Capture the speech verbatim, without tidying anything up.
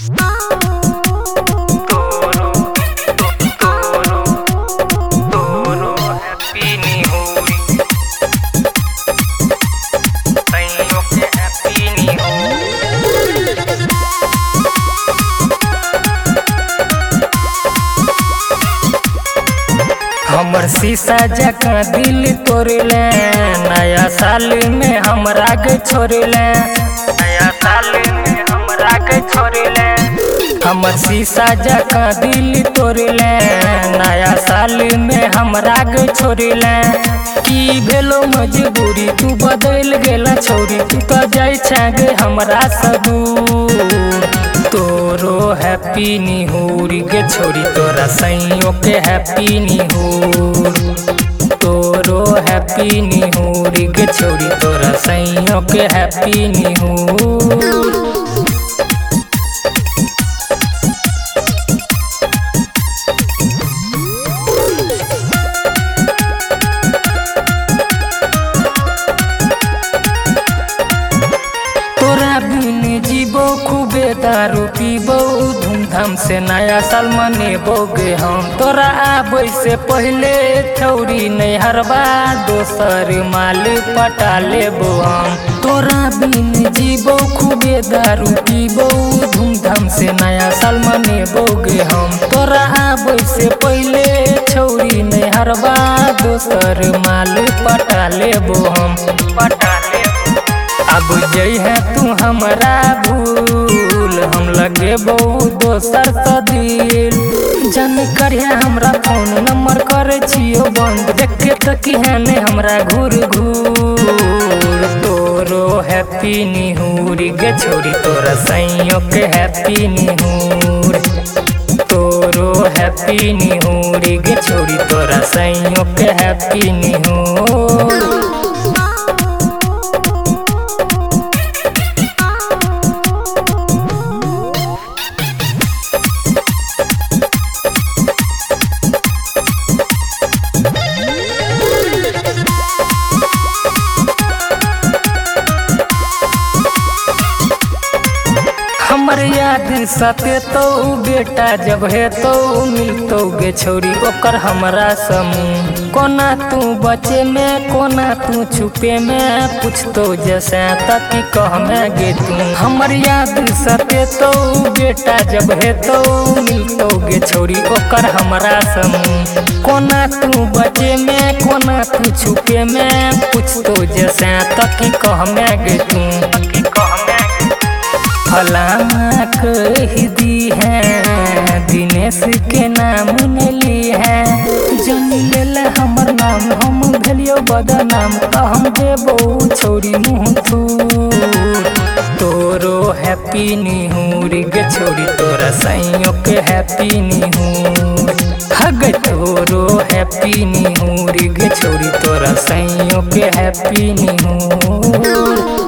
हमर शीशा जका दिल तोड़ले, नया साल में हमरा के छोड़ले, नया साल में हमरा के छोड़ले। हमर शीशा जका दिल तोड़ले, नया साल में हमरा के छोड़ले। की भेलो मजबूरी तू बदल गेला छोरी, तू तो जाय छे हमरा सबूर। तोरो हैप्पी निहूर गे छोरी, तोरा सैयों के हैप्पी निहूर। तोरो हैप्पी निहूर गे छोरी, तोरा सैयों के हैप्पी निहूर। तोरा बिन जीबो खूबे दारू पीबो, धूमधाम से नया साल मनेबो गे हम। तोरा आबै से पहले छौरी नहीं हरबा, दोसर माल पटा लेबो हम। तोरा बिन जीबो खूबे दारू पीबो, धूमधाम से नया साल मनेबो गे हम। तोरा आबै से पहले छौरी नहीं हरबा, दोसर माल पटा लेबो हम, पटा लेबो। अब जई है तू हमरा भूल, हम लगे बहु दोसर सा दिल। जन करिया हमरा फोन नंबर करे छियो बंद, देखे तकी है ने हमरा घूर घूर। तोरो हैप्पी निहूर गे छोरी, तोरा सैयों के हैप्पी निहूर। तोरो हैप्पी निहूर गे छोरी, तोरा सैयों के हैप्पी निहूर। हमर याद सते तो बेटा जब है तो मिलतो गे छोरी, ओकर हमरा समूह। कोना तू बचे में, कोना तू छुपे में, पूछतो जैसे तकी कह में गे तू। हमर याद सते तो बेटा जब है तो मिलतो गे छोरी, ओकर हमरा समूह। कोना तू बचे में, कोना तू छुपे में, पूछतो जैसे तकी कह में गे तू, तकी कह में। फलाना कह दी है, दिनेश के नाम ली है। जन ले हमर नाम, हम भेलियो बदनाम, तो हम देबो छोरी मुँह थूर। तोरो हैप्पी निहूर गे छोरी, तोरा सैयों के हैप्पी निहूर। हग तोरो हैप्पी निहूर गे छोरी, तोरा सैयों के हैप्पी निहूर।